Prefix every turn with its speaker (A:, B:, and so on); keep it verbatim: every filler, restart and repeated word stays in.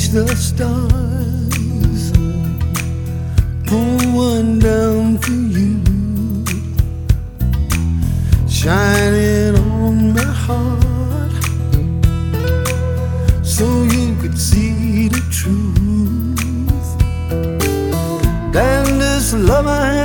A: reach the stars, pull one down for you, shining on my heart, so you could see the truth. Then this love I